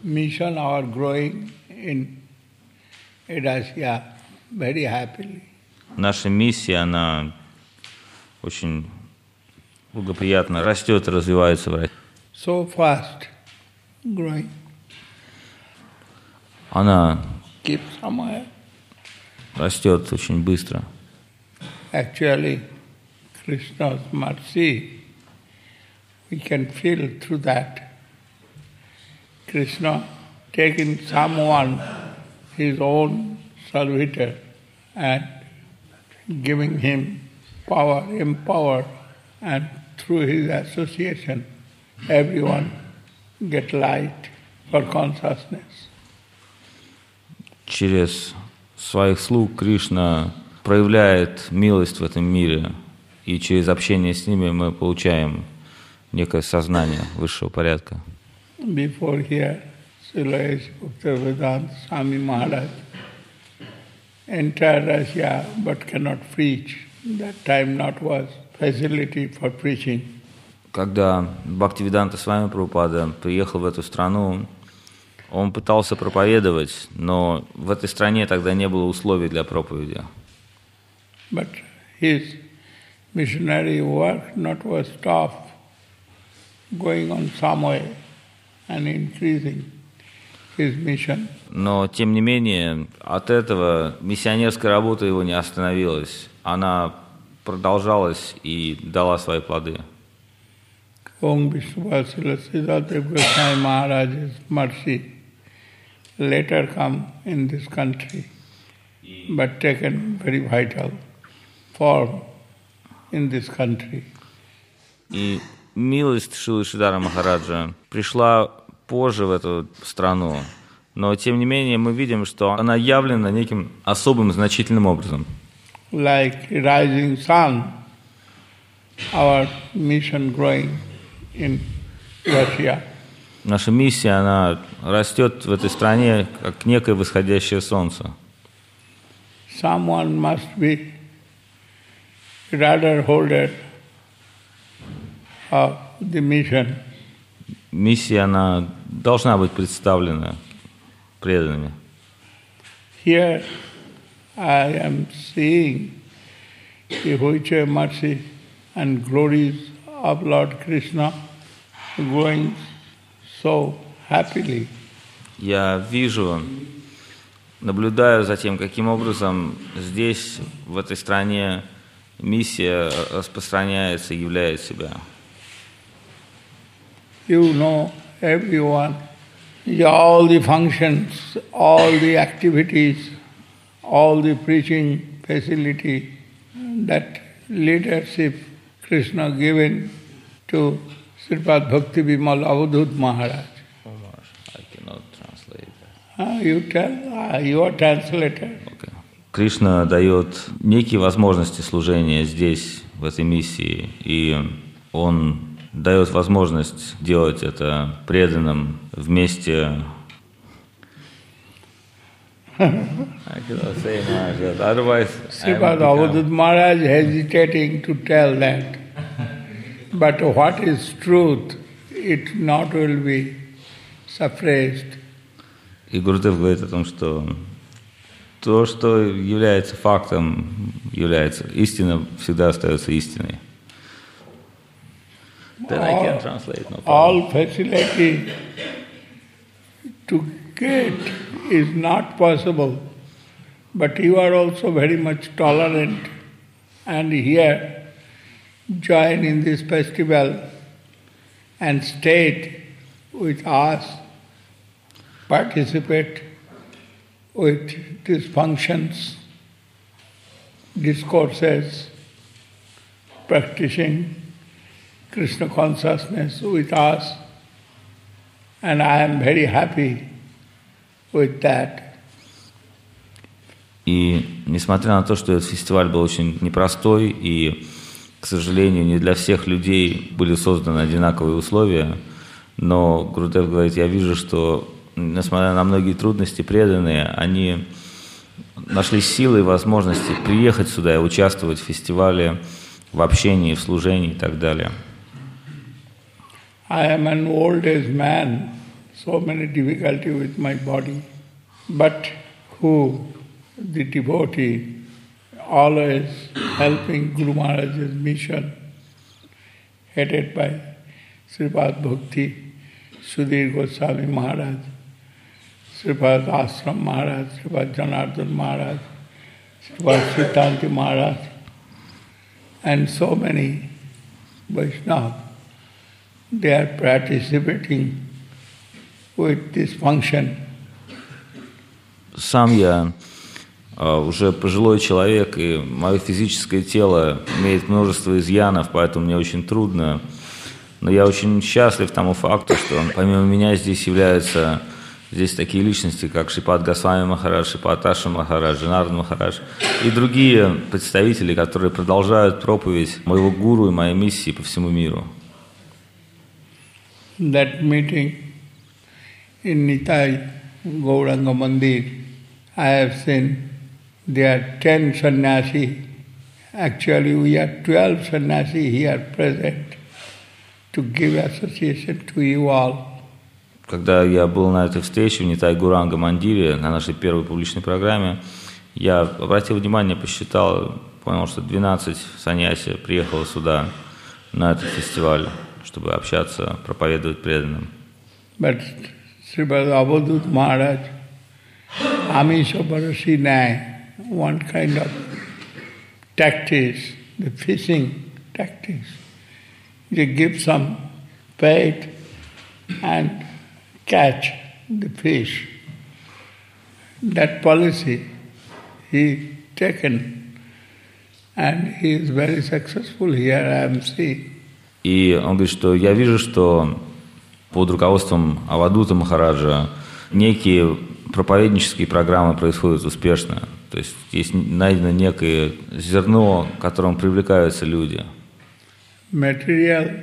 mission are growing in Eurasia very happily. Наша миссия, она очень благоприятно растет и развивается в России. So fast growing. Она Keep somewhere. растет очень быстро. Actually, Krishna's mercy, we can feel through that. Krishna taking someone, his own servitor, and giving him power, empower, and through his association, everyone get light for consciousness. Через своих слуг Кришна проявляет милость в этом мире, и через общение с ними мы получаем некое сознание высшего порядка. Before here, Srila Bhaktivedanta Swami Maharaj entered Russia but cannot preach. That time not was facility for preaching. Когда Бхактивиданта Свами Прабхупада приехал в эту страну, он пытался проповедовать, но в этой стране тогда не было условий для проповеди. But his missionary work not was stopped, going on some way and increasing his mission. Но, тем не менее, от этого миссионерская работа его не остановилась. Она продолжалась и дала свои плоды. Om Vishnupada Siddhartha Goswami Maharaj's mercy later come in this country, but taken very vital form in this country. И милость Шрилы Шридхара Махараджа пришла позже в эту страну, но тем не менее мы видим, что она явлена неким особым значительным образом. Like rising sun, our mission growing in Russia. Наша миссия, она растет в этой стране, как некое восходящее солнце. Someone must be rudder holder of the mission. Миссия, она должна быть представлена преданными. Here I am seeing the Hoiche mercy and glories of Lord Krishna growing so happily. Я вижу, наблюдаю за тем, каким образом здесь, в этой стране, миссия распространяется и являет себя. You know, everyone, all the functions, all the activities, all the preaching facility, that leadership Krishna given to Sripad Bhakti Vimal Avadhut Maharaj. I cannot translate that. You tell, you are translator. Okay. Кришна дает некие возможности служения здесь, в этой миссии, и Он дает возможность делать это преданным вместе. I cannot say much, otherwise Sripad Avadhut Maharaj hesitating to tell that. But what is truth, it not will be suppressed. И Гурудев говорит о том, что то, что является фактом, является истиной, всегда остается истиной. Then I can translate, no problem. All facility to get is not possible, but you are also very much tolerant, and here join in this festival and stay with us, participate with these functions, discourses, practicing Krishna consciousness with us, and I am very happy with that. И несмотря на то, что этот фестиваль был очень непростой, и, к сожалению, не для всех людей были созданы одинаковые условия, но Гурудев говорит, я вижу, что, несмотря на многие трудности, преданные, они нашли силы и возможности приехать сюда и участвовать в фестивале, в общении, в служении и так далее. I am an old age man, so many difficulty with my body, but who, the devotee, always helping Guru Maharaj's mission, headed by Sripad Bhakti, Sudhir Goswami Maharaj, Sripad Ashram Maharaj, Sripad Janardhan Maharaj, Sripad Siddhanti Maharaj, and so many Vaishnavas, they are participating with this function. Сам я уже пожилой человек, и мое физическое тело имеет множество изъянов, поэтому мне очень трудно. Но я очень счастлив тому факту, что помимо меня здесь являются такие личности, как Шрипад Госвами Махарадж, Шрипад Ашрам Махарадж, Джанардан Махарадж и другие представители, которые продолжают проповедь моего гуру и моей миссии по всему миру. That meeting in Nitai Gauranga Mandir, I have seen there are 10 sannyasi. Actually, we are 12 sannyasi here present to give association to you all. Когда я был на этой встрече в Нитай Гауранга Мандире, на нашей первой публичной программе, я обратил внимание, посчитал, понял, что 12 саньяси приехало сюда, на этот фестиваль, чтобы общаться, проповедовать преданным. But Sripad Avadut Maharaj, Amisha Barasi Nai, one kind of tactics, the fishing tactics. You give some bait and catch the fish. That policy he taken, and he is very successful here, I am seeing. И он говорит, что я вижу, что под руководством Авадута Махараджа некие проповеднические программы происходят успешно. То есть есть найдено некое зерно, к которому привлекаются люди. Material,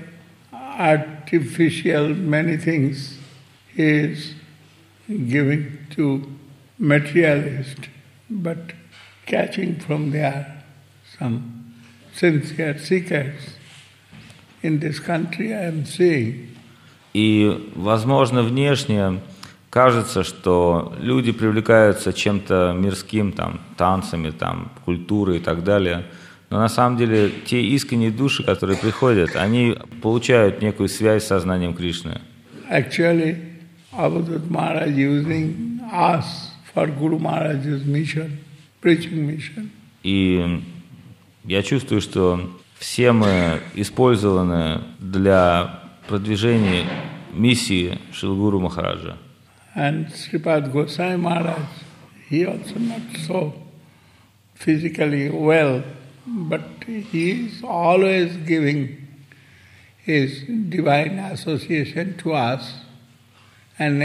artificial, many things is giving to materialist, but catching from there some sincere seekers. In this country I am seeing. И, возможно, внешне кажется, что люди привлекаются чем-то мирским, там, танцами, там, культурой и так далее. Но на самом деле те искренние души, которые приходят, они получают некую связь с сознанием Кришны. Actually, Avadut Maharaj using us for Guru Maharaj's mission, preaching mission. И я чувствую, что все мы использованы для продвижения миссии Шрила Гуру Махараджа. And Sripad Goswami Maharaj, he also not so physically well, but he is always giving his divine association to us. And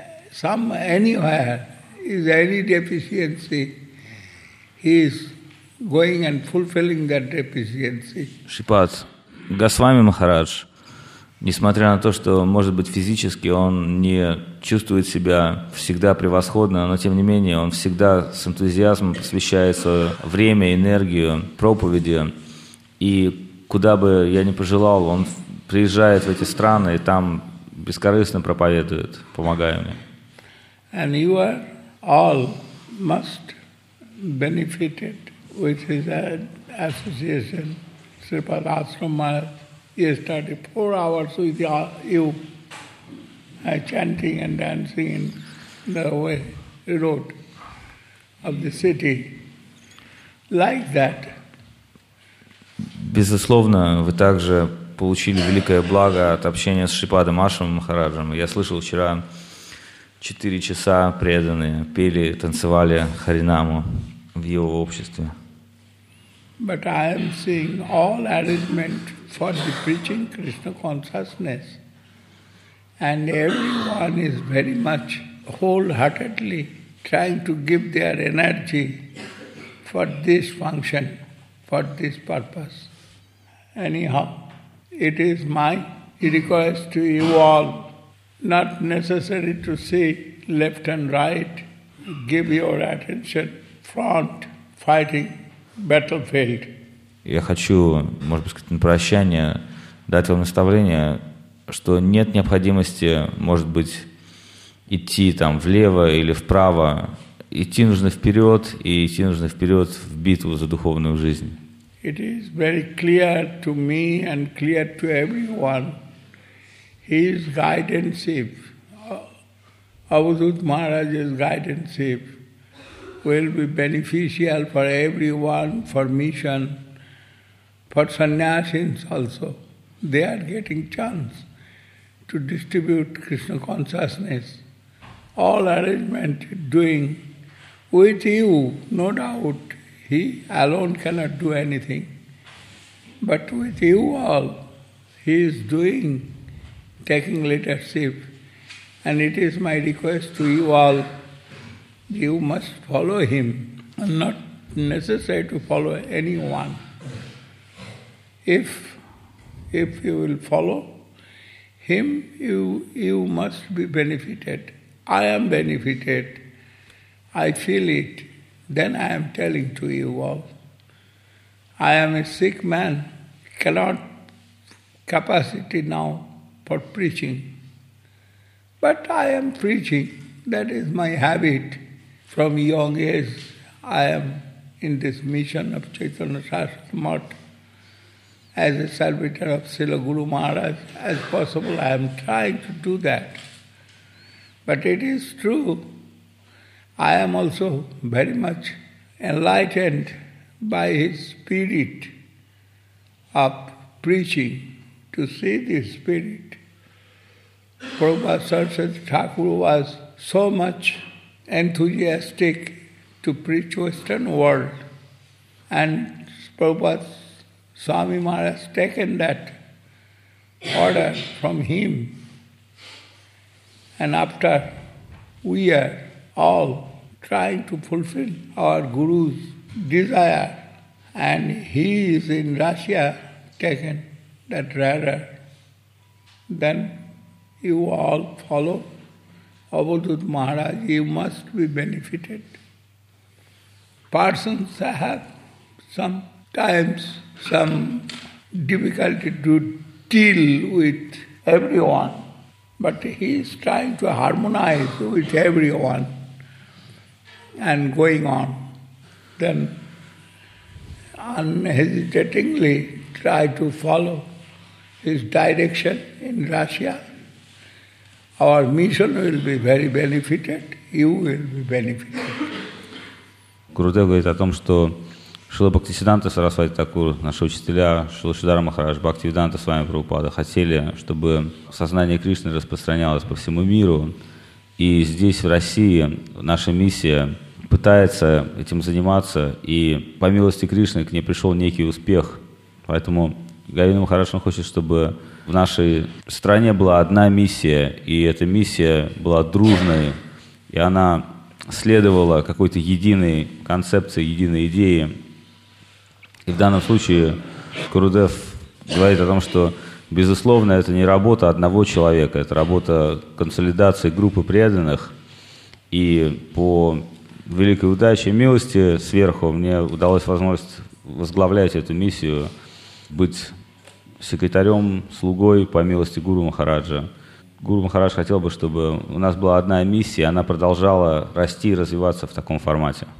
anywhere is any deficiency, he is going and fulfilling that deficiency. Шрипад Госвами Махарадж, несмотря на то, что, может быть, физически он не чувствует себя всегда превосходно, но, тем не менее, он всегда с энтузиазмом посвящает свое время, энергию, проповеди. И куда бы я ни пожелал, он приезжает в эти страны и там бескорыстно проповедует, помогая мне. And you are all must benefited with his association. Sripad Ashram Maharaj yesterday 4 hours with you, chanting and dancing in the road of the city. Like that. Безусловно, вы также получили великое благо от общения с Шрипадом Ашрамом Махараджем. Я слышал вчера 4 часа преданные пели, танцевали Харинаму в его обществе. But I am seeing all arrangement for the preaching Krishna consciousness, and everyone is very much wholeheartedly trying to give their energy for this function, for this purpose. Anyhow, it is my request to you all, not necessary to see left and right, give your attention front, fighting battlefield. Я хочу, может быть, сказать на прощание, дать вам наставление, что нет необходимости, может быть, идти там влево или вправо. Идти нужно вперед, и идти нужно вперед в битву за духовную жизнь. It is very clear to me and clear to everyone. His guidance-ship, Avadhut Maharaj's guidance-ship, will be beneficial for everyone, for mission, for sannyasins also. They are getting chance to distribute Krishna consciousness. All arrangement doing with you, no doubt. He alone cannot do anything. But with you all, he is doing, taking leadership. And it is my request to you all, you must follow him, and not necessary to follow anyone. If you will follow him, you must be benefited. I am benefited. I feel it. Then I am telling to you all. I am a sick man, cannot capacity now for preaching. But I am preaching. That is my habit. From young age, I am in this mission of Chaitanya Saraswati Math. As a servitor of Srila Guru Maharaj, as possible, I am trying to do that. But it is true, I am also very much enlightened by his spirit of preaching, to see this spirit. Prabhupada Saraswati Thakur was so much enthusiastic to preach Western world, and Prabhupada Swami Maharaj taken that order from him. And after we are all trying to fulfill our Guru's desire, and he is in Russia taken that radar, then you all follow Avadhut Maharaj, you must be benefited. Persons have sometimes some difficulty to deal with everyone, but he is trying to harmonize with everyone and going on. Then unhesitatingly try to follow his direction in Russia. Our mission will be very benefited, you will be benefited. Гурудев говорит о том, что Шрила Бхактисиданта Сарасвати Такур, наши учителя, Шрила Шридхар Махарадж, Бхактивиданта Свами Прабхупада хотели, чтобы сознание Кришны распространялось по всему миру. И здесь, в России, наша миссия пытается этим заниматься, и по милости Кришны к ней пришел некий успех. Поэтому Говинда Махарадж хочет, чтобы в нашей стране была одна миссия, и эта миссия была дружной, и она следовала какой-то единой концепции, единой идее. И в данном случае Гурудев говорит о том, что, безусловно, это не работа одного человека, это работа консолидации группы преданных. И по великой удаче и милости сверху мне удалось возможность возглавлять эту миссию, быть секретарем, слугой по милости Гуру Махараджа. Гуру Махарадж хотел бы, чтобы у нас была одна миссия, она продолжала расти и развиваться в таком формате.